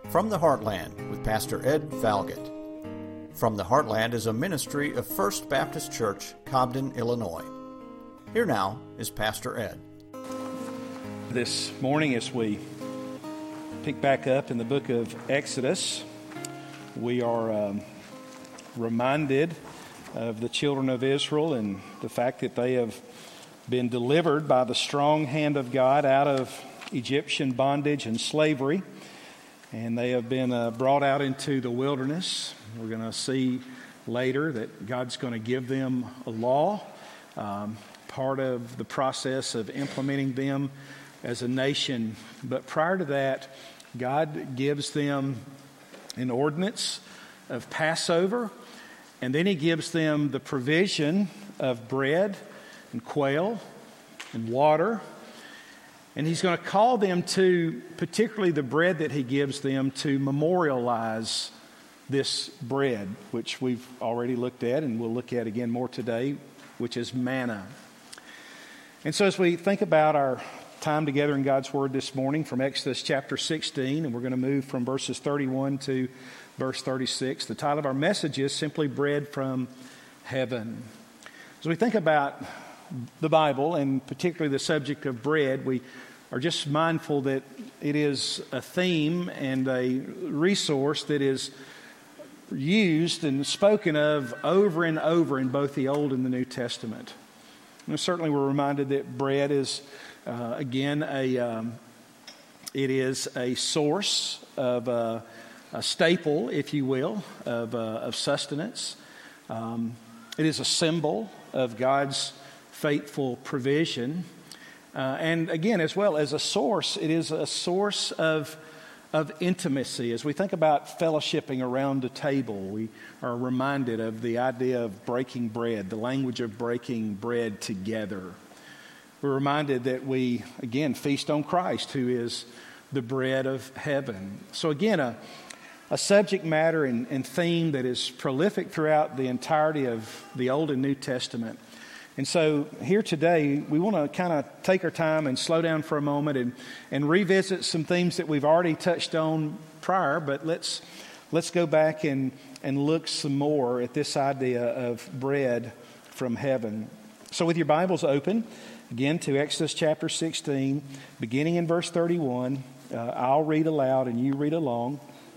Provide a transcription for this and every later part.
From the Heartland with Pastor Ed Falgett. From the Heartland is a ministry of First Baptist Church, Cobden, Illinois. Here now is Pastor Ed. This morning, as we pick back up in the book of Exodus, we are reminded of the children of Israel and the fact that they have been delivered by the strong hand of God out of Egyptian bondage and slavery. And they have been brought out into the wilderness. We're going to see later that God's going to give them a law, part of the process of implementing them as a nation. But prior to that, God gives them an ordinance of Passover, and then He gives them the provision of bread and quail and water. And He's going to call them to, particularly the bread that He gives them, to memorialize this bread, which we've already looked at and we'll look at again more today, which is manna. And so as we think about our time together in God's Word this morning from Exodus chapter 16, and we're going to move from verses 31 to verse 36, the title of our message is simply Bread from Heaven. As we think about the Bible, and particularly the subject of bread, we are just mindful that it is a theme and a resource that is used and spoken of over and over in both the Old and the New Testament. And certainly we're reminded that bread is, it is a source of a staple, if you will, of sustenance. It is a symbol of God's faithful provision. And again, as well as a source, it is a source of intimacy. As we think about fellowshipping around a table, we are reminded of the idea of breaking bread, the language of breaking bread together. We're reminded that we, again, feast on Christ, who is the bread of heaven. So again, a subject matter and theme that is prolific throughout the entirety of the Old and New Testament. And so here today, we want to kind of take our time and slow down for a moment and revisit some themes that we've already touched on prior, but let's go back and look some more at this idea of bread from heaven. So with your Bibles open, again to Exodus chapter 16, beginning in verse 31, I'll read aloud and you read along.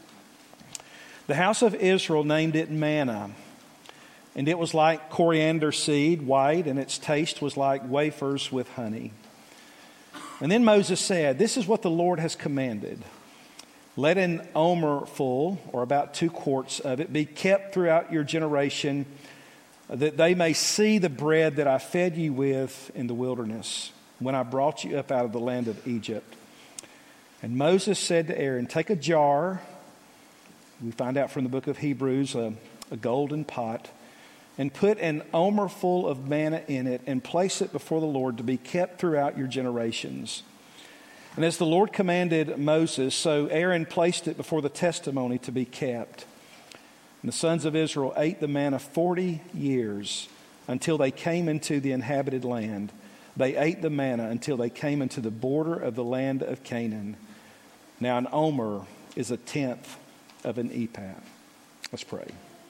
The house of Israel named it manna. And it was like coriander seed, white, and its taste was like wafers with honey. And then Moses said, "This is what the Lord has commanded. Let an omer full, or about 2 quarts of it, be kept throughout your generation, that they may see the bread that I fed you with in the wilderness, when I brought you up out of the land of Egypt." And Moses said to Aaron, "Take a jar," we find out from the book of Hebrews, a golden pot, "and put an omer full of manna in it, and place it before the Lord to be kept throughout your generations." And as the Lord commanded Moses, so Aaron placed it before the testimony to be kept. And the sons of Israel ate the manna 40 years until they came into the inhabited land. They ate the manna until they came into the border of the land of Canaan. Now an omer is 1/10 of an ephah. Let's pray.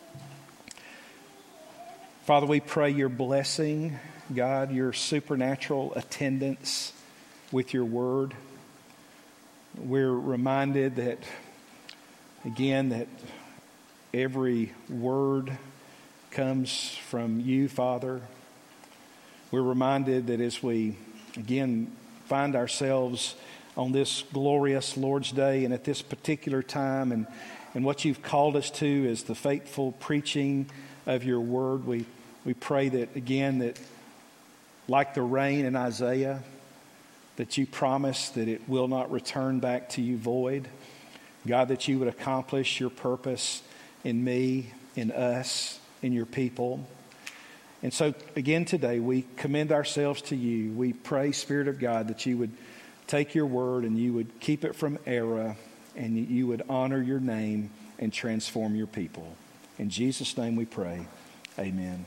Father, we pray your blessing, God, your supernatural attendance with your word. We're reminded that, again, that every word comes from you, Father. We're reminded that as we, again, find ourselves on this glorious Lord's Day and at this particular time and what you've called us to is the faithful preaching of your word, we pray that, again, that like the rain in Isaiah, that you promise that it will not return back to you void. God, that you would accomplish your purpose in me, in us, in your people. And so, again, today, we commend ourselves to you. We pray, Spirit of God, that you would take your word and you would keep it from error and you would honor your name and transform your people. In Jesus' name we pray. Amen.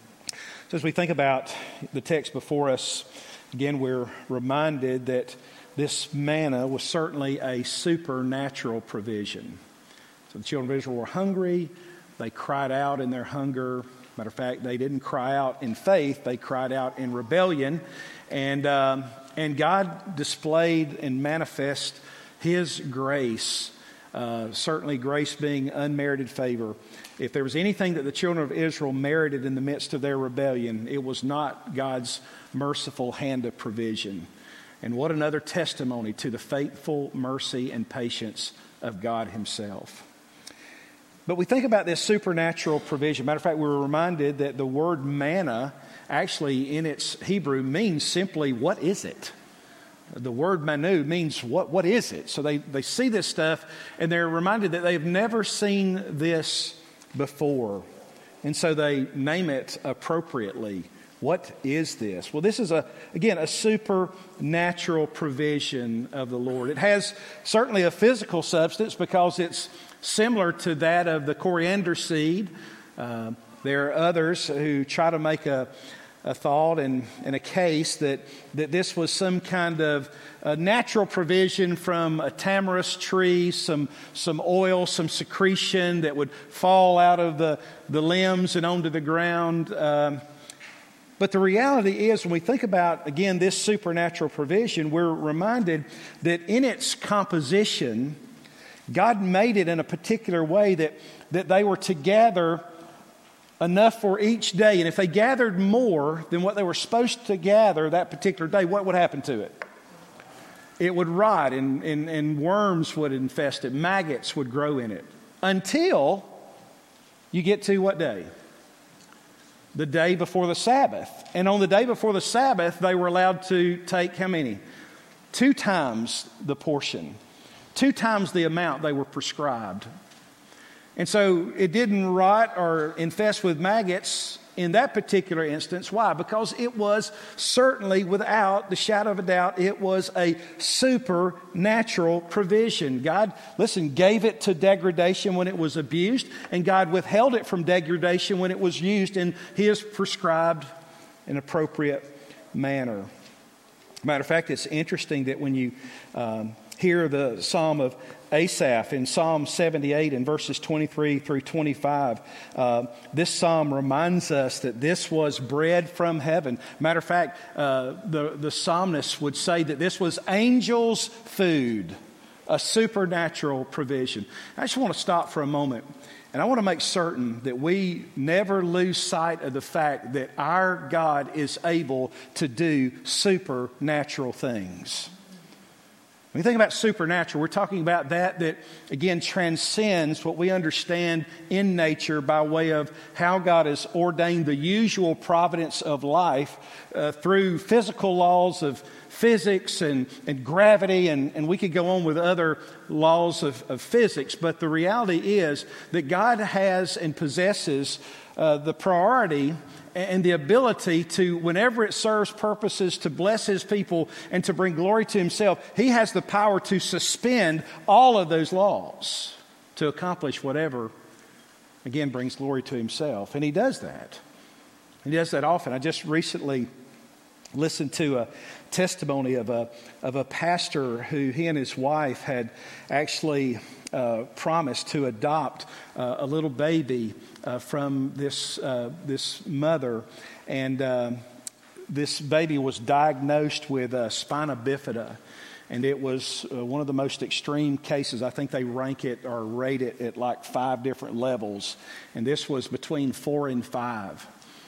So as we think about the text before us, again, we're reminded that this manna was certainly a supernatural provision. So the children of Israel were hungry. They cried out in their hunger. Matter of fact, they didn't cry out in faith. They cried out in rebellion. And God displayed and manifest His grace, certainly grace being unmerited favor. If there was anything that the children of Israel merited in the midst of their rebellion, it was not God's merciful hand of provision. And what another testimony to the faithful mercy and patience of God Himself. But we think about this supernatural provision. Matter of fact, we were reminded that the word manna actually in its Hebrew means simply, what is it? The word manu means what is it? So they see this stuff and they're reminded that they've never seen this before. And so they name it appropriately. What is this? Well, this is, again, a supernatural provision of the Lord. It has certainly a physical substance because it's similar to that of the coriander seed. There are others who try to make a thought and a case that this was some kind of a natural provision from a tamarisk tree, some oil, some secretion that would fall out of the limbs and onto the ground. But the reality is, when we think about, again, this supernatural provision, we're reminded that in its composition, God made it in a particular way that they were to gather enough for each day. And if they gathered more than what they were supposed to gather that particular day, what would happen to it? It would rot and worms would infest it. Maggots would grow in it. Until you get to what day? The day before the Sabbath. And on the day before the Sabbath, they were allowed to take how many? 2 times the portion. 2 times the amount they were prescribed. And so it didn't rot or infest with maggots in that particular instance. Why? Because it was certainly, without the shadow of a doubt, it was a supernatural provision. God, listen, gave it to degradation when it was abused, and God withheld it from degradation when it was used in His prescribed and appropriate manner. Matter of fact, it's interesting that when you hear the Psalm of Asaph in Psalm 78 in verses 23 through 25, this psalm reminds us that this was bread from heaven. Matter of fact, the psalmist would say that this was angels' food, a supernatural provision. I just want to stop for a moment, and I want to make certain that we never lose sight of the fact that our God is able to do supernatural things. When we think about supernatural, we're talking about that again transcends what we understand in nature by way of how God has ordained the usual providence of life through physical laws of physics and gravity, and we could go on with other laws of physics. But the reality is that God has and possesses the priority and the ability to, whenever it serves purposes to bless His people and to bring glory to Himself, He has the power to suspend all of those laws to accomplish whatever, again, brings glory to Himself. And He does that. He does that often. I just recently listened to a testimony of a pastor who he and his wife had actually promised to adopt a little baby from this mother, and this baby was diagnosed with spina bifida, and it was one of the most extreme cases. I think they rank it or rate it at like 5 different levels, and this was between 4 and 5,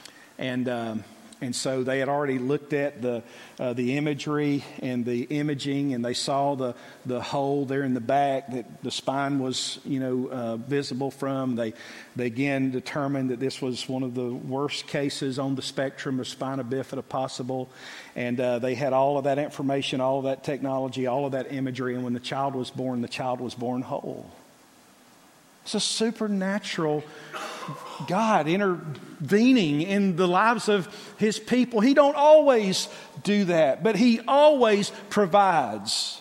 and so they had already looked at the imagery and the imaging, and they saw the hole there in the back that the spine was, visible from. They again determined that this was one of the worst cases on the spectrum of spina bifida possible, and they had all of that information, all of that technology, all of that imagery, and when the child was born whole. It's a supernatural God intervening in the lives of His people. He don't always do that, but He always provides.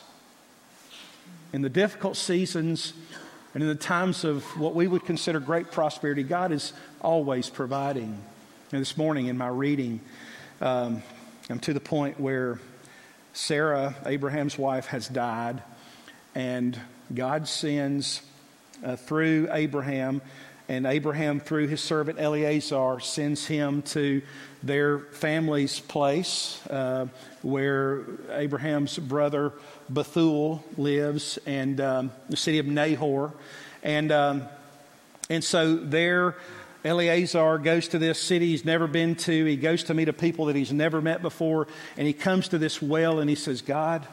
In the difficult seasons and in the times of what we would consider great prosperity, God is always providing. And this morning in my reading, I'm to the point where Sarah, Abraham's wife, has died, and God sends through Abraham, and Abraham, through his servant Eleazar, sends him to their family's place where Abraham's brother Bethuel lives, and the city of Nahor. And so there, Eleazar goes to this city he's never been to. He goes to meet a people that he's never met before, and he comes to this well and he says, God,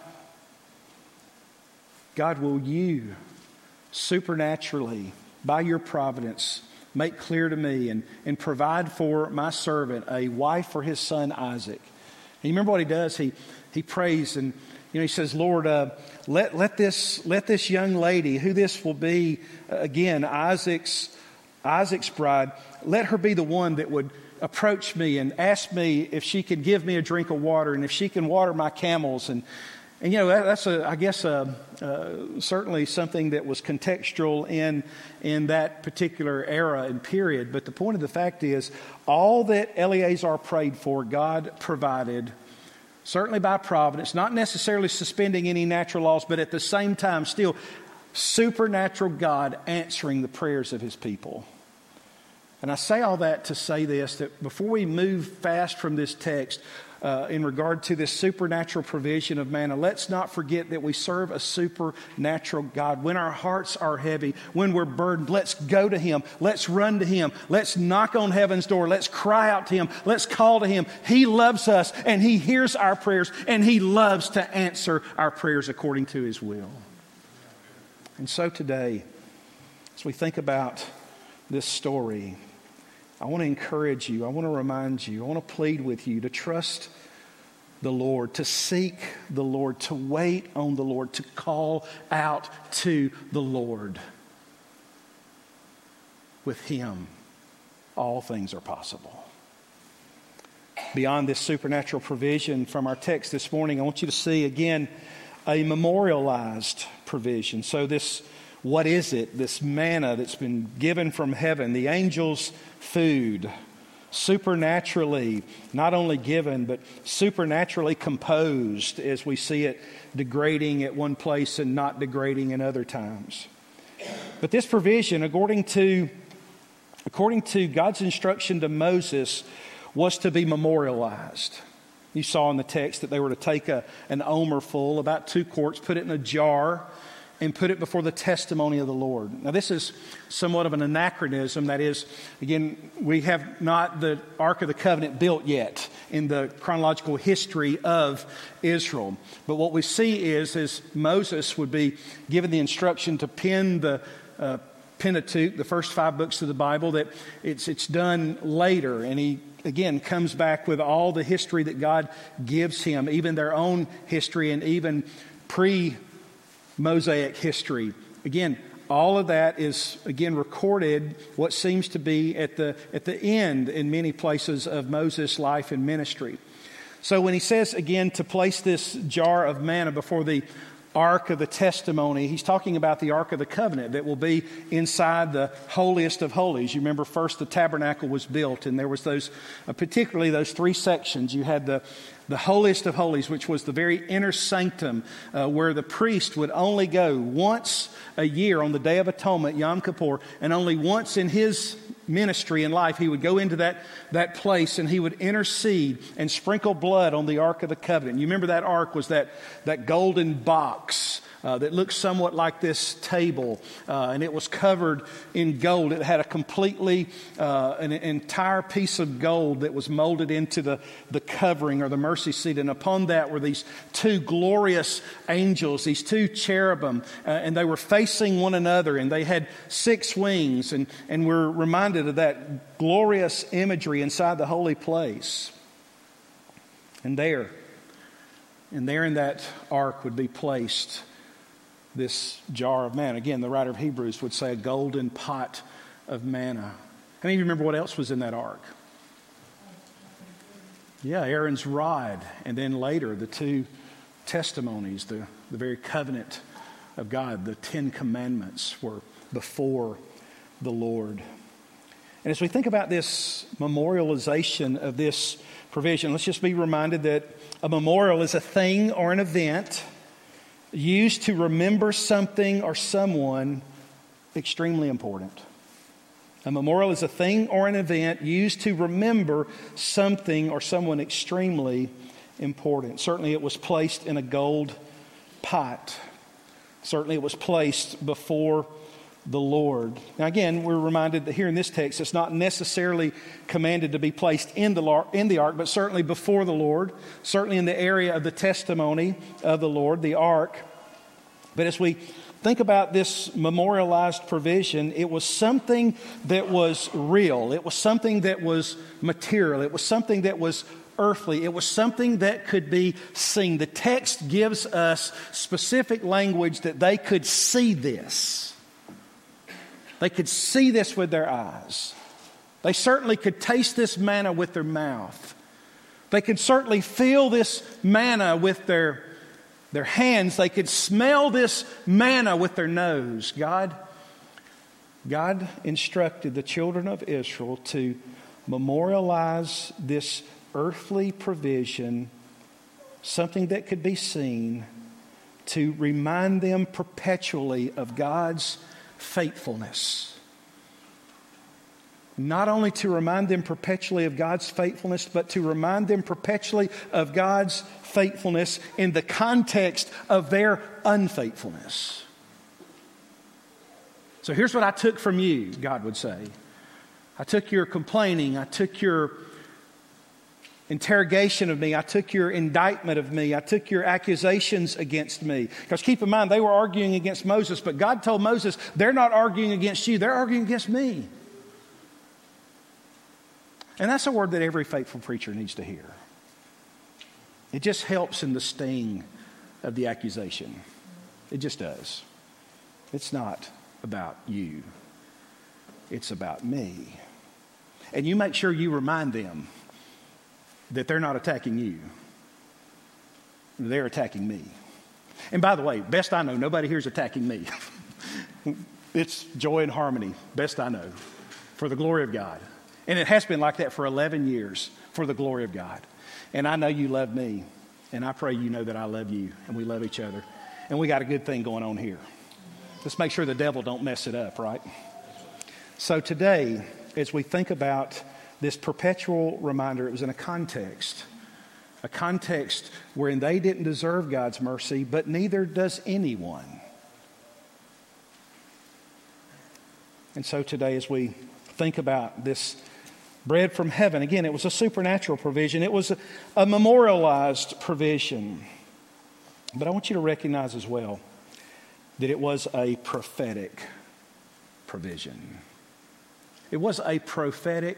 will you supernaturally, by your providence, make clear to me and provide for my servant a wife for his son Isaac? And you remember what he does? He prays, and he says, Lord, let this young lady, who this will be, again, Isaac's bride, let her be the one that would approach me and ask me if she could give me a drink of water and if she can water my camels. And that's certainly something that was contextual in that particular era and period. But the point of the fact is, all that Eleazar prayed for, God provided, certainly by providence, not necessarily suspending any natural laws, but at the same time still supernatural God answering the prayers of his people. And I say all that to say this, that before we move fast from this text, in regard to this supernatural provision of manna, let's not forget that we serve a supernatural God. When our hearts are heavy, when we're burdened, let's go to him. Let's run to him. Let's knock on heaven's door. Let's cry out to him. Let's call to him. He loves us, and he hears our prayers, and he loves to answer our prayers according to his will. And so today, as we think about this story, I want to encourage you, I want to remind you, I want to plead with you to trust the Lord, to seek the Lord, to wait on the Lord, to call out to the Lord. With him, all things are possible. Beyond this supernatural provision from our text this morning, I want you to see again a memorialized provision. So what is it? This manna that's been given from heaven, the angels' food, supernaturally not only given, but supernaturally composed, as we see it degrading at one place and not degrading in other times. But this provision, according to God's instruction to Moses, was to be memorialized. You saw in the text that they were to take an omer full, about 2 quarts, put it in a jar, and put it before the testimony of the Lord. Now, this is somewhat of an anachronism. That is, again, we have not the Ark of the Covenant built yet in the chronological history of Israel. But what we see is Moses would be given the instruction to pen the Pentateuch, the first 5 books of the Bible, that it's done later. And he, again, comes back with all the history that God gives him, even their own history and even Mosaic history. Again, all of that is, again, recorded what seems to be at the end in many places of Moses' life and ministry. So when he says, again, to place this jar of manna before the Ark of the Testimony, he's talking about the Ark of the Covenant that will be inside the holiest of holies. You remember first the tabernacle was built, and there was particularly those 3 sections. You had the holiest of holies, which was the very inner sanctum, where the priest would only go once a year on the Day of Atonement, Yom Kippur, and only once in his ministry and life he would go into that place and he would intercede and sprinkle blood on the Ark of the Covenant. You remember that ark was that golden box that looked somewhat like this table, and it was covered in gold. It had an entire piece of gold that was molded into the covering or the mercy seat, and upon that were these 2 glorious angels, these 2 cherubim, and they were facing one another, and they had 6 wings, and we're reminded of that glorious imagery inside the holy place. And there in that ark would be placed this jar of manna. Again, the writer of Hebrews would say a golden pot of manna. How many of you remember what else was in that ark? Yeah, Aaron's rod. And then later, the 2 testimonies, the very covenant of God, the 10 commandments were before the Lord. And as we think about this memorialization of this provision, let's just be reminded that a memorial is a thing or an event used to remember something or someone extremely important. A memorial is a thing or an event used to remember something or someone extremely important. Certainly it was placed in a gold pot. Certainly it was placed before the Lord. Now again, we're reminded that here in this text, it's not necessarily commanded to be placed in the ark, but certainly before the Lord, certainly in the area of the testimony of the Lord, the ark. But as we think about this memorialized provision, it was something that was real. It was something that was material. It was something that was earthly. It was something that could be seen. The text gives us specific language that they could see this. They could see this with their eyes. They certainly could taste this manna with their mouth. They could certainly feel this manna with their hands. They could smell this manna with their nose. God instructed the children of Israel to memorialize this earthly provision, something that could be seen, to remind them perpetually of God's faithfulness. Not only to remind them perpetually of God's faithfulness, but to remind them perpetually of God's faithfulness in the context of their unfaithfulness. So here's what I took from you, God would say. I took your complaining. I took your interrogation of me. I took your indictment of me. I took your accusations against me. Because keep in mind, they were arguing against Moses, but God told Moses, they're not arguing against you, they're arguing against me. And that's a word that every faithful preacher needs to hear. It just helps in the sting of the accusation. It just does. It's not about you. It's about me. And you make sure you remind them that they're not attacking you. They're attacking me. And by the way, best I know, nobody here is attacking me. It's joy and harmony, best I know, for the glory of God. And it has been like that for 11 years, for the glory of God. And I know you love me, and I pray you know that I love you, and we love each other. And we got a good thing going on here. Let's make sure the devil don't mess it up, right? So today, as we think about this perpetual reminder, it was in a context wherein they didn't deserve God's mercy, but neither does anyone. And so today, as we think about this bread from heaven, again, it was a supernatural provision. It was a memorialized provision. But I want you to recognize as well that it was a prophetic provision. It was a prophetic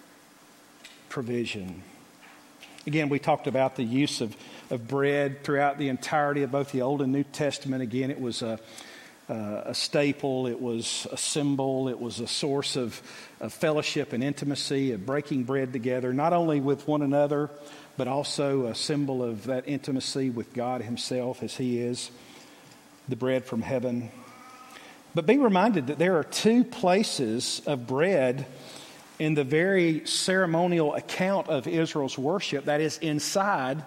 provision. Again, we talked about the use of bread throughout the entirety of both the Old and New Testament. Again, it was a staple, it was a symbol, it was a source of fellowship and intimacy, of breaking bread together, not only with one another, but also a symbol of that intimacy with God Himself as He is the bread from heaven. But be reminded that there are two places of bread in the very ceremonial account of Israel's worship, that is inside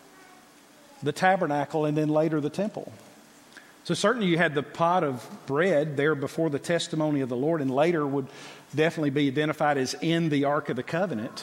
the tabernacle and then later the temple. So certainly you had the pot of bread there before the testimony of the Lord, and later would definitely be identified as in the Ark of the Covenant.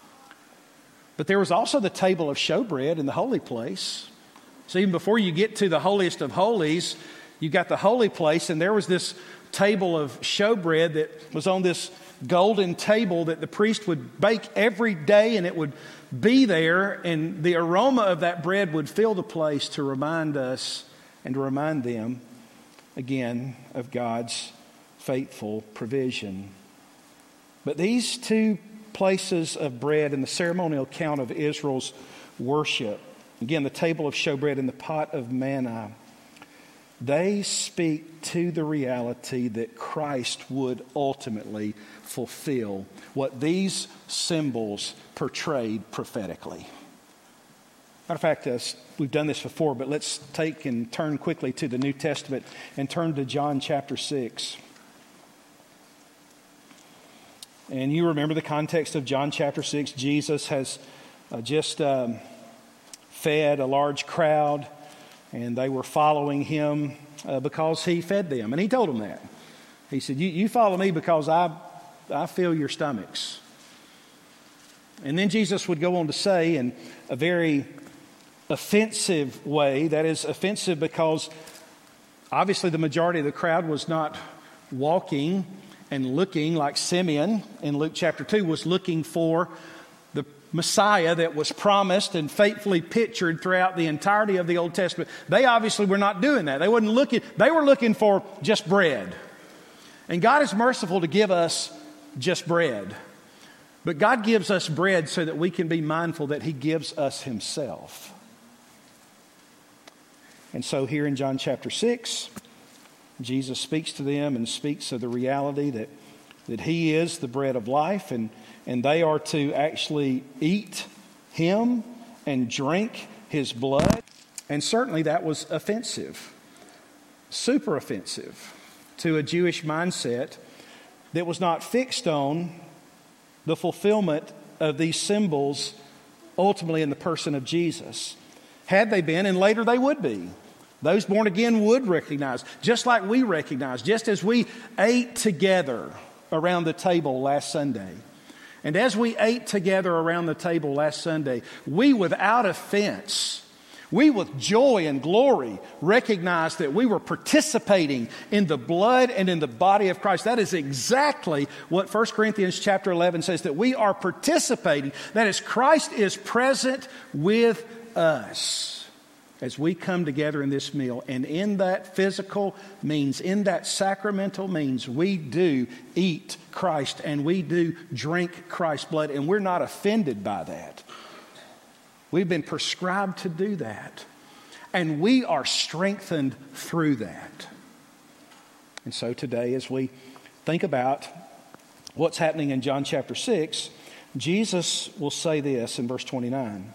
But there was also the table of showbread in the holy place. So even before you get to the holiest of holies, you got the holy place, and there was this table of showbread that was on this golden table that the priest would bake every day, and it would be there, and the aroma of that bread would fill the place to remind us and to remind them again of God's faithful provision. But these two places of bread in the ceremonial account of Israel's worship, again, the table of showbread and the pot of manna, they speak to the reality that Christ would ultimately fulfill what these symbols portrayed prophetically. Matter of fact, we've done this before, but let's take and turn quickly to the New Testament and turn to John chapter 6. And you remember the context of John chapter 6. Jesus has just fed a large crowd, and they were following him because he fed them. And he told them that. He said, you follow me because I fill your stomachs. And then Jesus would go on to say in a very offensive way, that is offensive because obviously the majority of the crowd was not walking and looking like Simeon in Luke chapter 2 was looking for the Messiah that was promised and faithfully pictured throughout the entirety of the Old Testament. They obviously were not doing that. They were looking for just bread. And God is merciful to give us just bread. But God gives us bread so that we can be mindful that He gives us Himself. And so here in John chapter 6, Jesus speaks to them and speaks of the reality that He is the bread of life, and they are to actually eat Him and drink His blood. And certainly that was offensive, super offensive to a Jewish mindset that was not fixed on the fulfillment of these symbols ultimately in the person of Jesus. Had they been, and later they would be, those born again would recognize, just like we recognize, just as we ate together around the table last Sunday. And as we ate together around the table last Sunday, we without offense, we with joy and glory recognized that we were participating in the blood and in the body of Christ. That is exactly what 1 Corinthians chapter 11 says, that we are participating. That is, Christ is present with us as we come together in this meal. And in that physical means, in that sacramental means, we do eat Christ and we do drink Christ's blood, and we're not offended by that. We've been prescribed to do that, and we are strengthened through that. And so today, as we think about what's happening in John chapter 6, Jesus will say this in verse 29.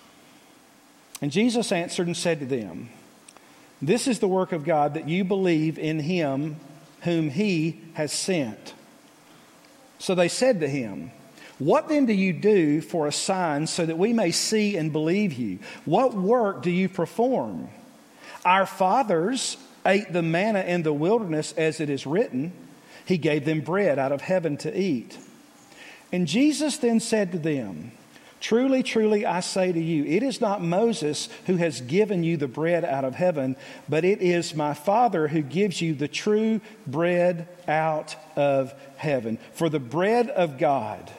And Jesus answered and said to them, "This is the work of God, that you believe in Him whom He has sent." So they said to Him, "What then do you do for a sign so that we may see and believe you? What work do you perform? Our fathers ate the manna in the wilderness, as it is written, He gave them bread out of heaven to eat." And Jesus then said to them, "Truly, truly, I say to you, it is not Moses who has given you the bread out of heaven, but it is my Father who gives you the true bread out of heaven. For the bread of God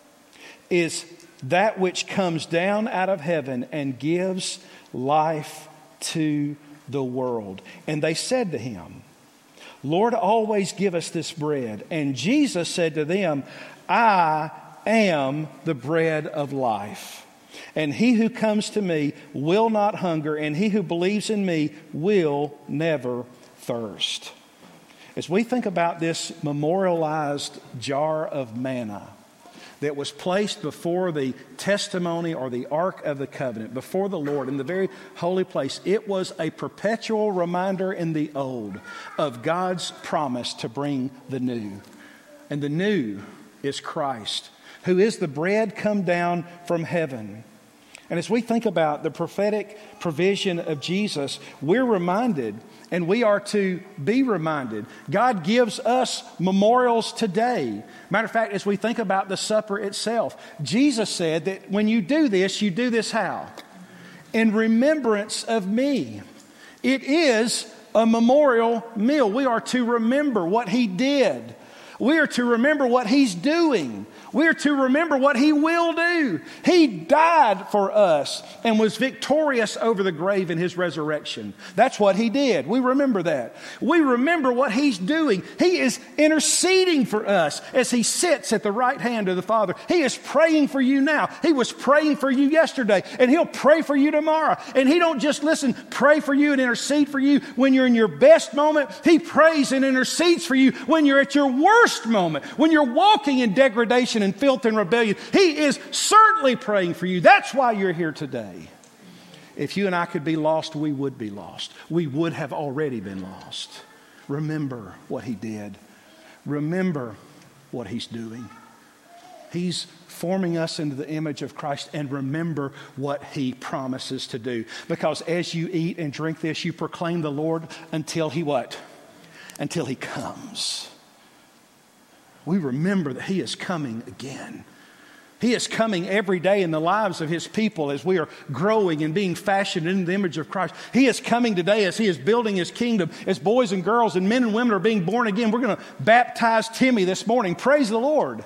is that which comes down out of heaven and gives life to the world." And they said to Him, "Lord, always give us this bread." And Jesus said to them, "I am the bread of life. And he who comes to me will not hunger, and he who believes in me will never thirst." As we think about this memorialized jar of manna that was placed before the testimony or the Ark of the Covenant, before the Lord in the very holy place, it was a perpetual reminder in the old of God's promise to bring the new. And the new is Christ, who is the bread come down from heaven. And as we think about the prophetic provision of Jesus, we're reminded, and we are to be reminded, God gives us memorials today. Matter of fact, as we think about the supper itself, Jesus said that when you do this how? In remembrance of me. It is a memorial meal. We are to remember what He did. We are to remember what He's doing. We are to remember what He will do. He died for us and was victorious over the grave in His resurrection. That's what He did. We remember that. We remember what He's doing. He is interceding for us as He sits at the right hand of the Father. He is praying for you now. He was praying for you yesterday, and He'll pray for you tomorrow. And He don't just pray for you and intercede for you when you're in your best moment. He prays and intercedes for you when you're at your worst moment, when you're walking in degradation and filth and rebellion. He is certainly praying for you. That's why you're here today. If you and I could be lost, we would be lost. We would have already been lost. Remember what He did. Remember what He's doing. He's forming us into the image of Christ, and remember what He promises to do. Because as you eat and drink this, you proclaim the Lord until He what? Until He comes. We remember that He is coming again. He is coming every day in the lives of His people as we are growing and being fashioned into the image of Christ. He is coming today as He is building His kingdom, as boys and girls and men and women are being born again. We're going to baptize Timmy this morning. Praise the Lord.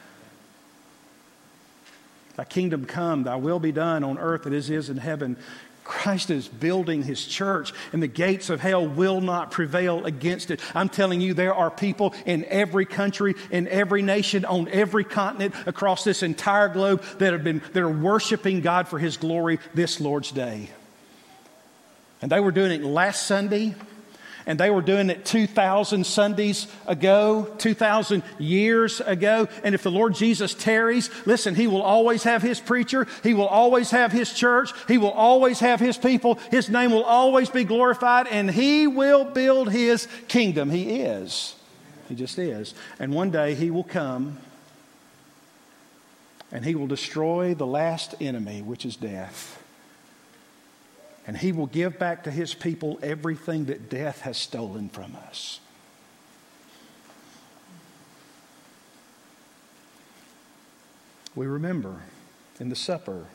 Thy kingdom come, thy will be done on earth as it is in heaven. Christ is building His church, and the gates of hell will not prevail against it. I'm telling you, there are people in every country, in every nation, on every continent, across this entire globe that are worshiping God for His glory this Lord's Day. And they were doing it last Sunday. And they were doing it 2,000 Sundays ago, 2,000 years ago. And if the Lord Jesus tarries, listen, He will always have His preacher. He will always have His church. He will always have His people. His name will always be glorified. And He will build His kingdom. He is. He just is. And one day He will come and He will destroy the last enemy, which is death. And He will give back to His people everything that death has stolen from us. We remember in the supper.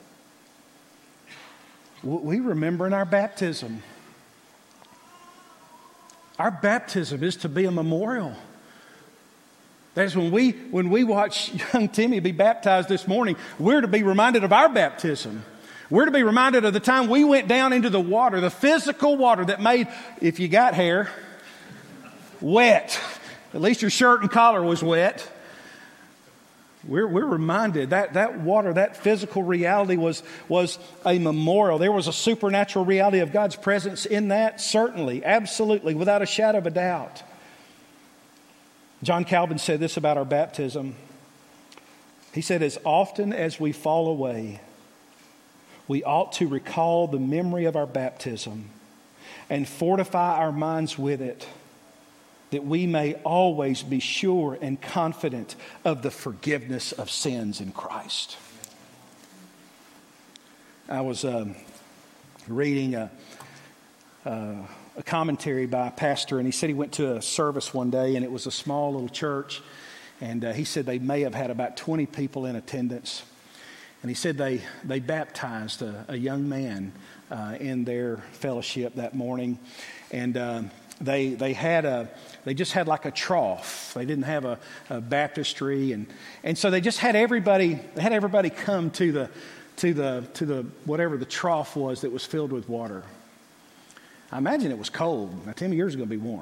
We remember in our baptism. Our baptism is to be a memorial. That is, when we watch young Timmy be baptized this morning, we're to be reminded of our baptism. We're to be reminded of the time we went down into the water, the physical water that made, if you got hair, wet. At least your shirt and collar was wet. We're reminded that water, that physical reality was a memorial. There was a supernatural reality of God's presence in that, certainly, absolutely, without a shadow of a doubt. John Calvin said this about our baptism. He said, as often as we fall away, we ought to recall the memory of our baptism and fortify our minds with it, that we may always be sure and confident of the forgiveness of sins in Christ. I was reading a commentary by a pastor, and he said he went to a service one day, and it was a small little church, and he said they may have had about 20 people in attendance. And he said they baptized a young man in their fellowship that morning, and they just had like a trough. They didn't have a baptistry, and so they just had everybody come to the whatever the trough was that was filled with water. I imagine it was cold. Now, Timmy, yours is going to be warm.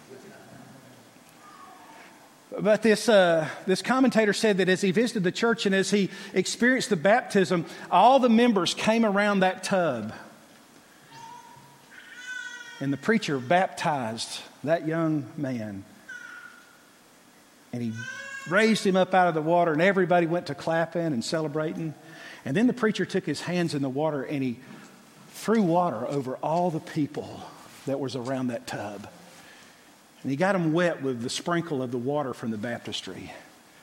But this commentator said that as he visited the church and as he experienced the baptism, all the members came around that tub. And the preacher baptized that young man. And he raised him up out of the water, and everybody went to clapping and celebrating. And then the preacher took his hands in the water and he threw water over all the people that was around that tub. And he got them wet with the sprinkle of the water from the baptistry.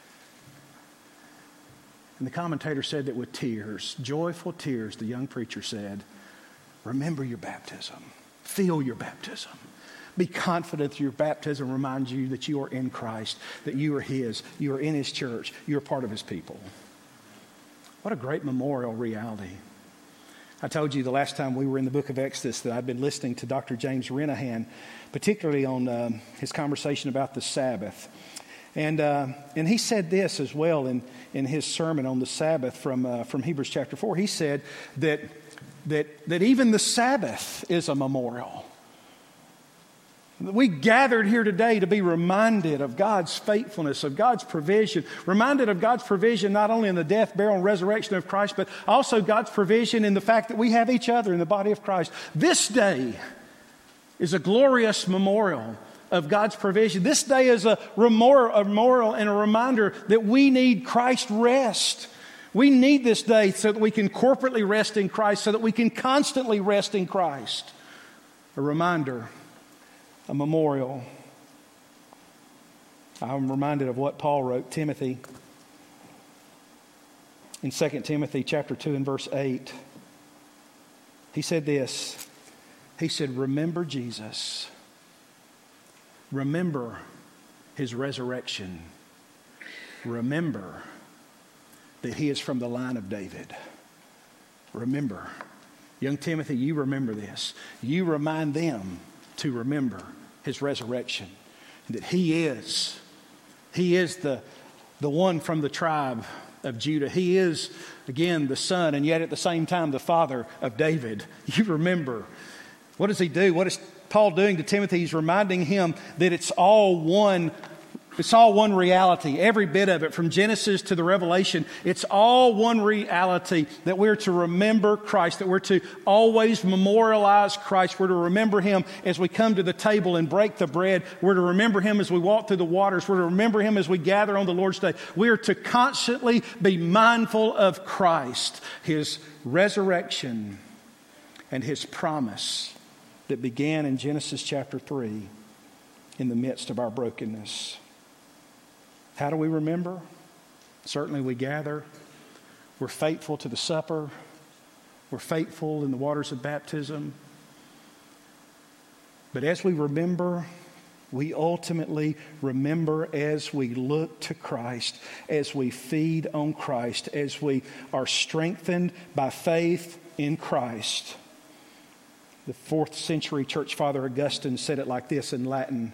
And the commentator said that with tears, joyful tears, the young preacher said, remember your baptism. Feel your baptism. Be confident that your baptism reminds you that you are in Christ, that you are His, you are in His church, you are part of His people. What a great memorial reality. I told you the last time we were in the book of Exodus that I'd been listening to Dr. James Renahan, particularly on his conversation about the Sabbath. And he said this as well in his sermon on the Sabbath from Hebrews chapter 4. He said that even the Sabbath is a memorial. We gathered here today to be reminded of God's faithfulness, of God's provision, reminded of God's provision not only in the death, burial, and resurrection of Christ, but also God's provision in the fact that we have each other in the body of Christ. This day is a glorious memorial of God's provision. This day is a memorial and a reminder that we need Christ's rest. We need this day so that we can corporately rest in Christ, so that we can constantly rest in Christ. A reminder, a memorial. I'm reminded of what Paul wrote Timothy. in 2 Timothy chapter 2 and verse 8. He said this. He said, remember Jesus. Remember his resurrection. Remember that he is from the line of David. Remember. Young Timothy, you remember this. You remind them to remember his resurrection. That he is the one from the tribe of Judah. He is, again, the son and yet at the same time the father of David. You remember. What does he do? What is Paul doing to Timothy? He's reminding him that it's all one reality. Every bit of it, from Genesis to the Revelation, it's all one reality, that we're to remember Christ, that we're to always memorialize Christ. We're to remember him as we come to the table and break the bread. We're to remember him as we walk through the waters. We're to remember him as we gather on the Lord's Day. We are to constantly be mindful of Christ, his resurrection, and his promise that began in Genesis chapter 3 in the midst of our brokenness. How do we remember? Certainly we gather. We're faithful to the supper. We're faithful in the waters of baptism. But as we remember, we ultimately remember as we look to Christ, as we feed on Christ, as we are strengthened by faith in Christ. The 4th century church father Augustine said it like this in Latin: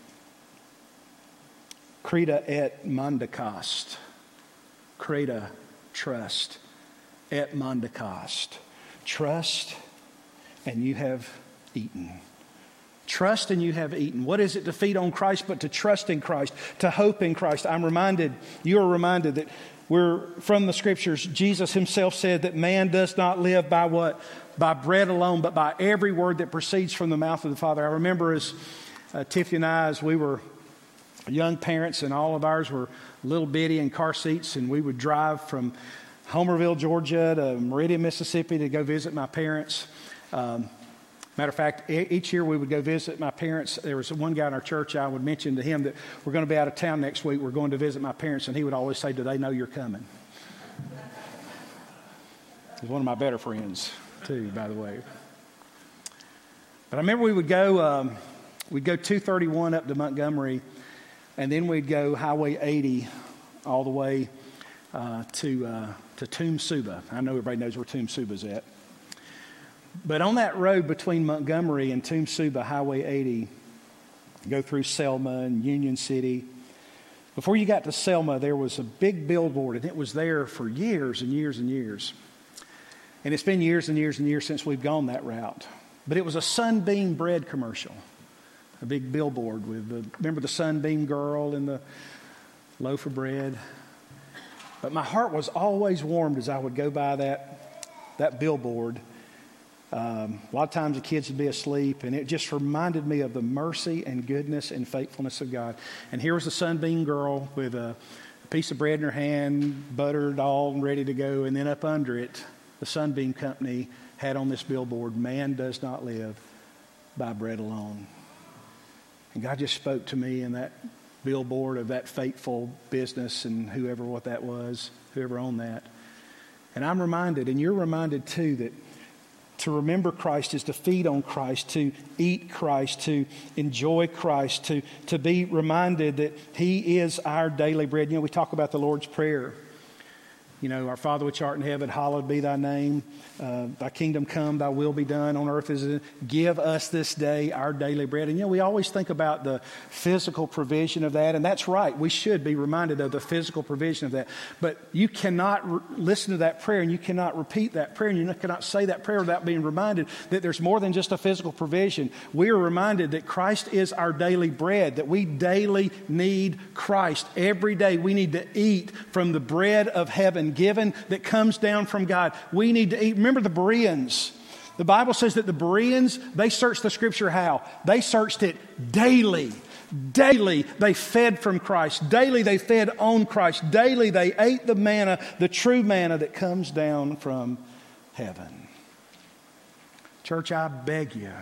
Creda et mandicast. Creda, trust. Et mandicast. Trust and you have eaten. Trust and you have eaten. What is it to feed on Christ but to trust in Christ, to hope in Christ? You are reminded that we're from the Scriptures. Jesus himself said that man does not live by what? By bread alone, but by every word that proceeds from the mouth of the Father. I remember as Tiffany and I, as we were young parents, and all of ours were little bitty in car seats, and we would drive from Homerville, Georgia to Meridian, Mississippi to go visit my parents. Matter of fact, each year we would go visit my parents. There was one guy in our church, I would mention to him that we're going to be out of town next week. We're going to visit my parents, and he would always say, do they know you're coming? He's one of my better friends, too, by the way. But I remember we would go, we'd go 231 up to Montgomery, and then we'd go Highway 80 all the way to Tomb Suba. I know everybody knows where Tomb Suba's at. But on that road between Montgomery and Tomb Suba, Highway 80, go through Selma and Union City. Before you got to Selma, there was a big billboard, and it was there for years and years and years. And it's been years and years and years since we've gone that route. But it was a Sunbeam bread commercial, a big billboard with remember the Sunbeam girl and the loaf of bread? But my heart was always warmed as I would go by that billboard. A lot of times the kids would be asleep, and it just reminded me of the mercy and goodness and faithfulness of God. And here was the Sunbeam girl with a piece of bread in her hand, buttered all and ready to go, and then up under it, the Sunbeam Company had on this billboard, man does not live by bread alone. And God just spoke to me in that billboard of that faithful business and whoever owned that. And I'm reminded, and you're reminded too, that to remember Christ is to feed on Christ, to eat Christ, to enjoy Christ, to be reminded that He is our daily bread. You know, we talk about the Lord's Prayer. You know, our Father which art in heaven, hallowed be thy name. Thy kingdom come, thy will be done on earth as it is. Give us this day our daily bread. And, you know, we always think about the physical provision of that. And that's right. We should be reminded of the physical provision of that. But you cannot listen to that prayer and you cannot repeat that prayer and you cannot say that prayer without being reminded that there's more than just a physical provision. We are reminded that Christ is our daily bread, that we daily need Christ. Every day we need to eat from the bread of heaven given that comes down from God. We need to eat. Remember the Bereans. The Bible says that the Bereans, they searched the Scripture how? They searched it daily. Daily they fed from Christ. Daily they fed on Christ. Daily they ate the manna, the true manna that comes down from heaven. Church, I beg you,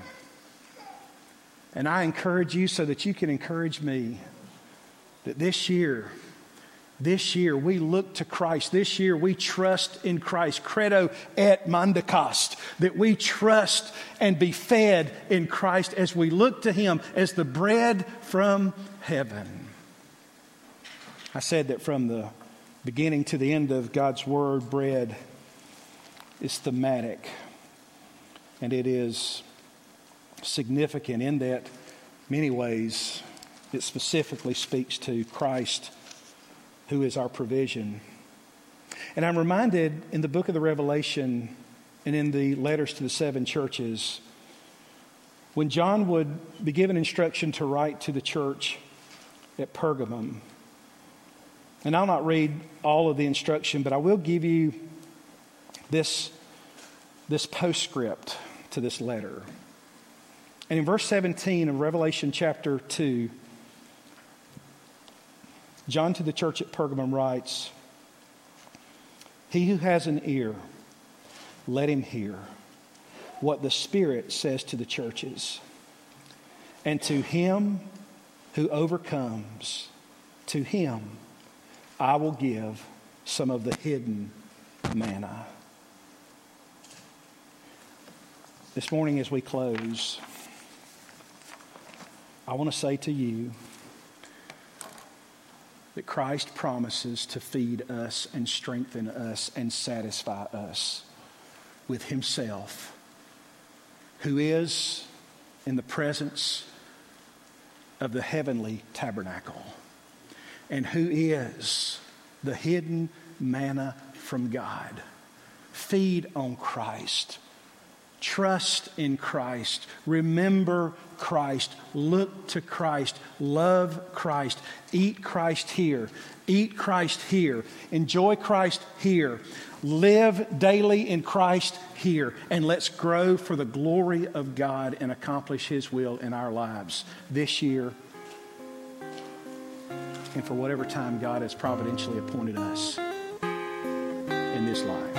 and I encourage you so that you can encourage me, that this year This year we look to Christ. This year we trust in Christ. Credo et mandicast. That we trust and be fed in Christ as we look to Him as the bread from heaven. I said that from the beginning to the end of God's Word, bread is thematic. And it is significant in that many ways it specifically speaks to Christ, who is our provision. And I'm reminded in the book of the Revelation and in the letters to the 7 churches, when John would be given instruction to write to the church at Pergamum. And I'll not read all of the instruction, but I will give you this postscript to this letter. And in verse 17 of Revelation chapter 2, John to the church at Pergamum writes, "He who has an ear, let him hear what the Spirit says to the churches. And to him who overcomes, to him I will give some of the hidden manna." This morning as we close, I want to say to you that Christ promises to feed us and strengthen us and satisfy us with Himself, who is in the presence of the heavenly tabernacle, and who is the hidden manna from God. Feed on Christ. Trust in Christ. Remember Christ. Look to Christ. Love Christ. Eat Christ here. Eat Christ here. Enjoy Christ here. Live daily in Christ here. And let's grow for the glory of God and accomplish His will in our lives this year and for whatever time God has providentially appointed us in this life.